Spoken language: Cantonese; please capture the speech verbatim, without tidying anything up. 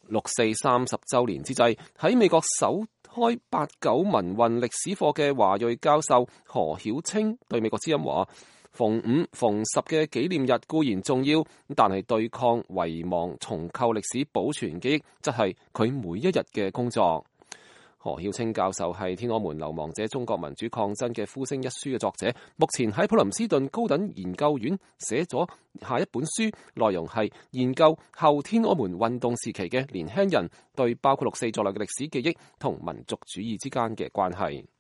六四三十週年之際，喺美國首開八九民運歷史課嘅華裔教授何曉清對美國之音話：逢五逢十嘅紀念日固然重要，但係對抗遺忘、重構歷史、保存記憶，則係佢每一日嘅工作。何曉清教授係《天安門流亡者：中國民主抗爭嘅呼聲》一書嘅作者，目前喺普林斯頓高等研究院寫咗下一本書，內容係研究後天安門運動時期嘅年輕人對包括六四在內嘅歷史記憶同民族主義之間嘅關係。